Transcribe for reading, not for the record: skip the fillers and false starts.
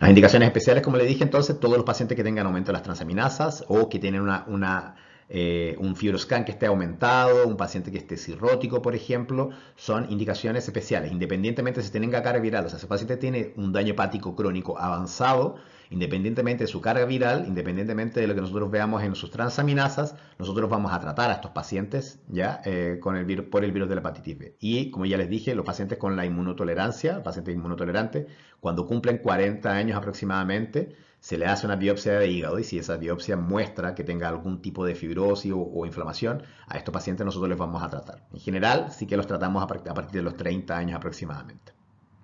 Las indicaciones especiales, como le dije, entonces, todos los pacientes que tengan aumento de las transaminasas o que tienen un fibroscan que esté aumentado, un paciente que esté cirrótico, por ejemplo, son indicaciones especiales, independientemente si tienen carga viral. O sea, si el paciente tiene un daño hepático crónico avanzado, independientemente de su carga viral, independientemente de lo que nosotros veamos en sus transaminasas, nosotros vamos a tratar a estos pacientes ya con por el virus de la hepatitis B. Y como ya les dije, los pacientes con la inmunotolerancia, pacientes inmunotolerantes, cuando cumplen 40 años aproximadamente, se le hace una biopsia de hígado y si esa biopsia muestra que tenga algún tipo de fibrosis o inflamación, a estos pacientes nosotros les vamos a tratar. En general, sí que los tratamos a partir de los 30 años aproximadamente.